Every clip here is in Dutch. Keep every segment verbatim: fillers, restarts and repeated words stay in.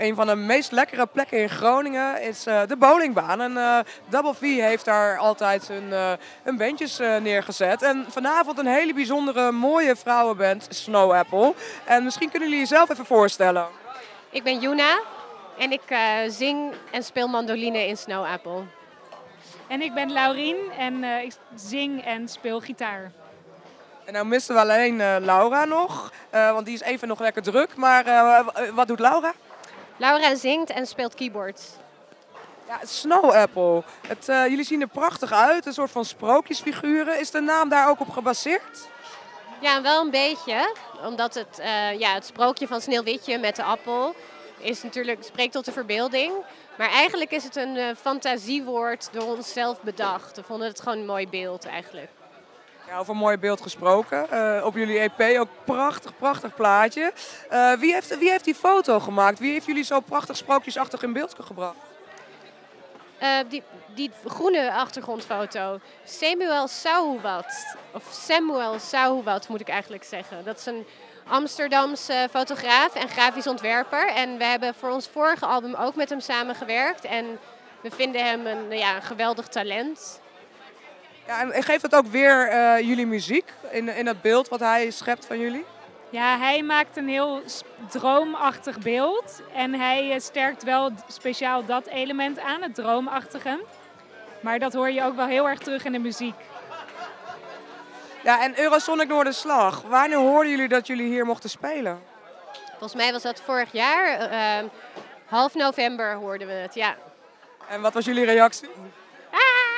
een van de meest lekkere plekken in Groningen is uh, de bowlingbaan. En uh, Double V heeft daar altijd hun, uh, hun bandjes uh, neergezet. En vanavond een hele bijzondere, mooie vrouwenband, Snow Apple. En misschien kunnen jullie jezelf even voorstellen. Ik ben Yuna en ik uh, zing en speel mandoline in Snow Apple. En ik ben Laurien en uh, ik zing en speel gitaar. En nou missen we alleen uh, Laura nog, uh, want die is even nog lekker druk. Maar uh, wat doet Laura? Laura zingt en speelt keyboards. Ja, Snow Apple. Het, uh, jullie zien er prachtig uit, een soort van sprookjesfiguren. Is de naam daar ook op gebaseerd? Ja, wel een beetje. Omdat het, uh, ja, het sprookje van Sneeuwwitje met de appel is natuurlijk, spreekt tot de verbeelding. Maar eigenlijk is het een uh, fantasiewoord door onszelf bedacht. We vonden het gewoon een mooi beeld eigenlijk. Ja, over een mooi beeld gesproken. Uh, op jullie E P ook prachtig, prachtig plaatje. Uh, wie, heeft, wie heeft die foto gemaakt? Wie heeft jullie zo prachtig sprookjesachtig in beeld gebracht? Uh, die, die groene achtergrondfoto. Samuel Sauwat. Of Samuel Sauwat moet ik eigenlijk zeggen. Dat is een Amsterdamse fotograaf en grafisch ontwerper. En we hebben voor ons vorige album ook met hem samengewerkt. En we vinden hem een, ja, een geweldig talent. Ja, en geeft dat ook weer uh, jullie muziek in, in dat beeld wat hij schept van jullie? Ja, hij maakt een heel droomachtig beeld. En hij sterkt wel speciaal dat element aan, het droomachtige. Maar dat hoor je ook wel heel erg terug in de muziek. Ja, en Eurosonic Noorderslag. Wanneer hoorden jullie dat jullie hier mochten spelen? Volgens mij was dat vorig jaar. Uh, half november hoorden we het, ja. En wat was jullie reactie? Ah!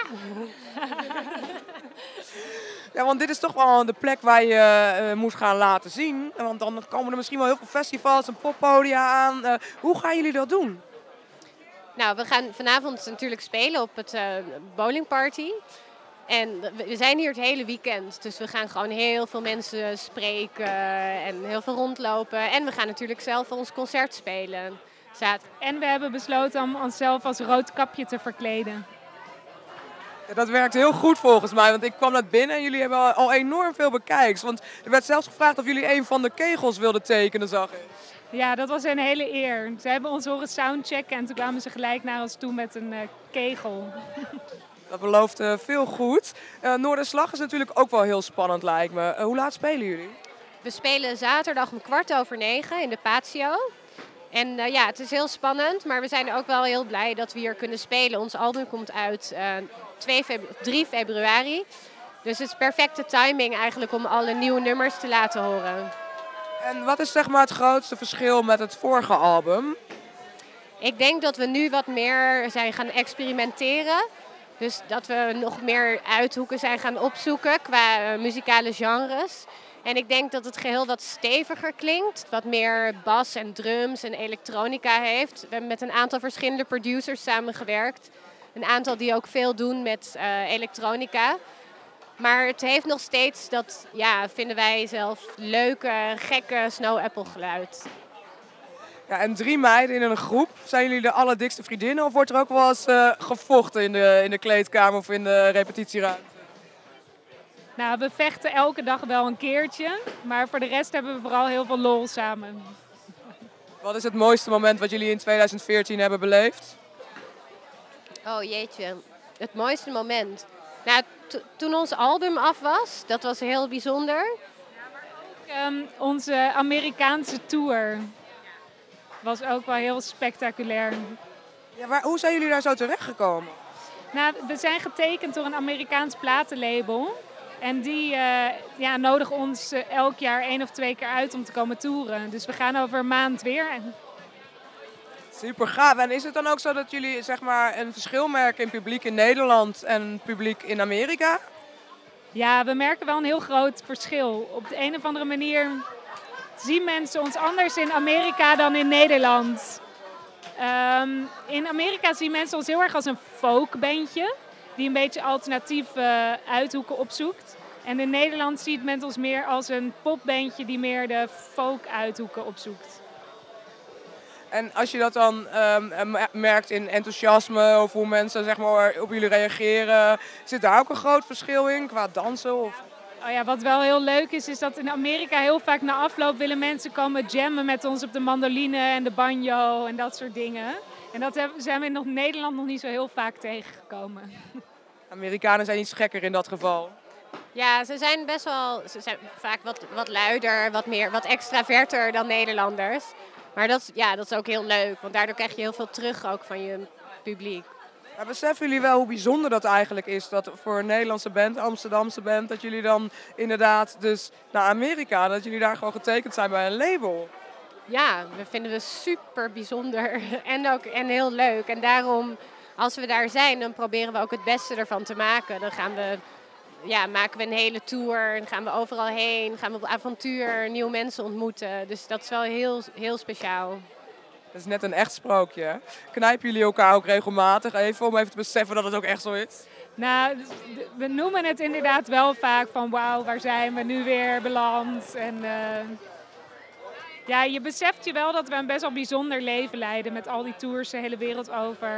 Ja, want dit is toch wel de plek waar je uh, moet gaan laten zien. Want dan komen er misschien wel heel veel festivals en poppodia aan. Uh, hoe gaan jullie dat doen? Nou, we gaan vanavond natuurlijk spelen op het uh, bowlingparty. En we zijn hier het hele weekend. Dus we gaan gewoon heel veel mensen spreken en heel veel rondlopen. En we gaan natuurlijk zelf ons concert spelen. Zaterdag. En we hebben besloten om onszelf als Roodkapje te verkleden. Ja, dat werkt heel goed volgens mij, want ik kwam net binnen en jullie hebben al enorm veel bekijks. Want er werd zelfs gevraagd of jullie een van de kegels wilden tekenen, zag ik. Ja, dat was een hele eer. Ze hebben ons horen soundchecken en toen kwamen ze gelijk naar ons toe met een uh, kegel. Dat belooft uh, veel goed. Uh, Noorderslag is natuurlijk ook wel heel spannend, lijkt me. Uh, hoe laat spelen jullie? We spelen zaterdag om kwart over negen in de Patio. En uh, ja, het is heel spannend, maar we zijn ook wel heel blij dat we hier kunnen spelen. Ons album komt uit uh, drie februari. Dus het is perfecte timing eigenlijk om alle nieuwe nummers te laten horen. En wat is zeg maar het grootste verschil met het vorige album? Ik denk dat we nu wat meer zijn gaan experimenteren. Dus dat we nog meer uithoeken zijn gaan opzoeken qua uh, muzikale genres. En ik denk dat het geheel wat steviger klinkt. Wat meer bas en drums en elektronica heeft. We hebben met een aantal verschillende producers samengewerkt. Een aantal die ook veel doen met uh, elektronica. Maar het heeft nog steeds dat, ja, vinden wij zelf, leuke, gekke Snow Apple geluid. Ja, en drie meiden in een groep. Zijn jullie de allerdikste vriendinnen of wordt er ook wel eens uh, gevochten in de, in de kleedkamer of in de repetitieruimte? Nou, we vechten elke dag wel een keertje, maar voor de rest hebben we vooral heel veel lol samen. Wat is het mooiste moment wat jullie in twintig veertien hebben beleefd? Oh jeetje, het mooiste moment. Nou, to- toen ons album af was, dat was heel bijzonder. Um, onze Amerikaanse tour was ook wel heel spectaculair. Ja, waar, hoe zijn jullie daar zo terechtgekomen? Nou, we zijn getekend door een Amerikaans platenlabel. En die uh, ja, nodigen ons uh, elk jaar één of twee keer uit om te komen toeren. Dus we gaan over een maand weer. Super gaaf. En is het dan ook zo dat jullie zeg maar, een verschil merken in publiek in Nederland en publiek in Amerika? Ja, we merken wel een heel groot verschil. Op de een of andere manier zien mensen ons anders in Amerika dan in Nederland. Um, in Amerika zien mensen ons heel erg als een folkbandje die een beetje alternatieve uh, uithoeken opzoekt. En in Nederland ziet men ons meer als een popbandje die meer de folk-uithoeken opzoekt. En als je dat dan um, merkt in enthousiasme of hoe mensen zeg maar, op jullie reageren, zit daar ook een groot verschil in qua dansen? Of? Oh ja, wat wel heel leuk is, is dat in Amerika heel vaak na afloop willen mensen komen jammen met ons op de mandoline en de banjo en dat soort dingen. En dat hebben- zijn we in nog- Nederland nog niet zo heel vaak tegengekomen. Amerikanen zijn iets gekker in dat geval. Ja, ze zijn best wel, ze zijn vaak wat, wat luider, wat meer, wat extraverter dan Nederlanders. Maar dat, is- ja, dat is ook heel leuk, want daardoor krijg je heel veel terug ook van je publiek. Maar beseffen jullie wel hoe bijzonder dat eigenlijk is dat voor een Nederlandse band, Amsterdamse band, dat jullie dan inderdaad dus naar Amerika, dat jullie daar gewoon getekend zijn bij een label? Ja, we vinden we super bijzonder en ook en heel leuk. En daarom, als we daar zijn, dan proberen we ook het beste ervan te maken. Dan gaan we, ja, maken we een hele tour, dan gaan we overal heen, gaan we op avontuur, nieuwe mensen ontmoeten. Dus dat is wel heel, heel speciaal. Dat is net een echt sprookje. Hè? Knijpen jullie elkaar ook regelmatig even om even te beseffen dat het ook echt zo is? Nou, dus d- we noemen het inderdaad wel vaak van wauw, waar zijn we nu weer beland? En eh, ja, je beseft je wel dat we een best wel bijzonder leven leiden met al die tours de hele wereld over.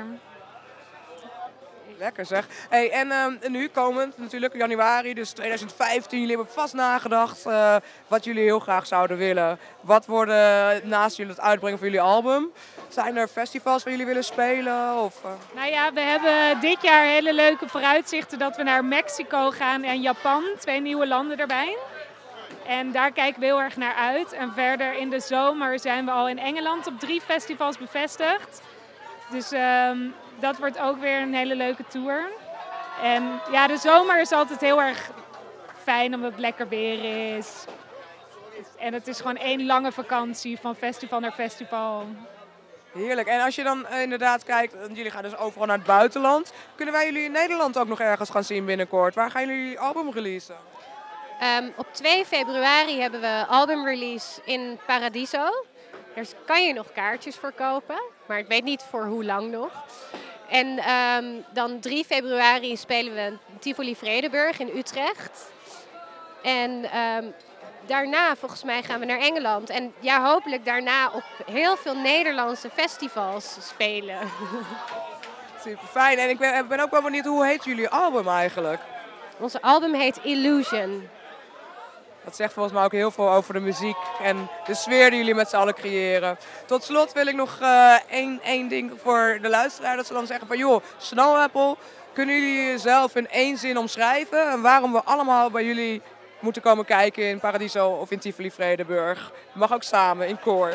Lekker zeg. Hey, en ehm, nu komend natuurlijk januari, dus twintig vijftien. Jullie hebben vast nagedacht eh, wat jullie heel graag zouden willen. Wat worden naast jullie het uitbrengen van jullie album? Zijn er festivals waar jullie willen spelen? Of, eh? Nou ja, we hebben dit jaar hele leuke vooruitzichten dat we naar Mexico gaan en Japan. Twee nieuwe landen erbij. En daar kijken we heel erg naar uit. En verder in de zomer zijn we al in Engeland op drie festivals bevestigd. Dus ehm, dat wordt ook weer een hele leuke tour. En ja, de zomer is altijd heel erg fijn omdat het lekker weer is. En het is gewoon één lange vakantie van festival naar festival. Heerlijk. En als je dan eh, inderdaad kijkt, want jullie gaan dus overal naar het buitenland. Kunnen wij jullie in Nederland ook nog ergens gaan zien binnenkort? Waar gaan jullie jullie album releasen? Ehm, op twee februari hebben we albumrelease in Paradiso. Daar kan je nog kaartjes voor kopen, maar ik weet niet voor hoe lang nog. En ehm, dan drie februari spelen we in Tivoli Vredenburg in Utrecht. En ehm, daarna, volgens mij, gaan we naar Engeland. En ja, hopelijk daarna op heel veel Nederlandse festivals spelen. Super fijn. En ik ben, ben ook wel benieuwd, hoe heet jullie album eigenlijk? Onze album heet Illusion. Dat zegt volgens mij ook heel veel over de muziek en de sfeer die jullie met z'n allen creëren. Tot slot wil ik nog eh, één, één ding voor de luisteraar. Dat ze dan zeggen van joh, Snow Apple, kunnen jullie jezelf in één zin omschrijven? En waarom we allemaal bij jullie moeten komen kijken in Paradiso of in Tivoli Vredenburg. Mag ook samen, in koor.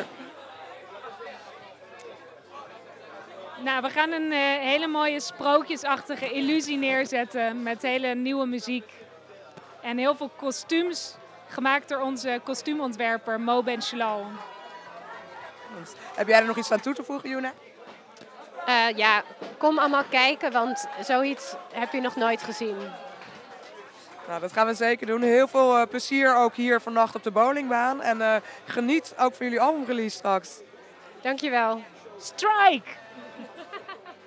Nou, we gaan een eh, hele mooie sprookjesachtige illusie neerzetten met hele nieuwe muziek. En heel veel kostuums, gemaakt door onze kostuumontwerper Mo Ben Shalal. Heb jij er nog iets aan toe te voegen, Juna? Eh, ja, kom allemaal kijken, want zoiets heb je nog nooit gezien. Nou, dat gaan we zeker doen. Heel veel eh, plezier ook hier vannacht op de bowlingbaan. En eh, geniet ook van jullie albumrelease straks. Dankjewel. Strike!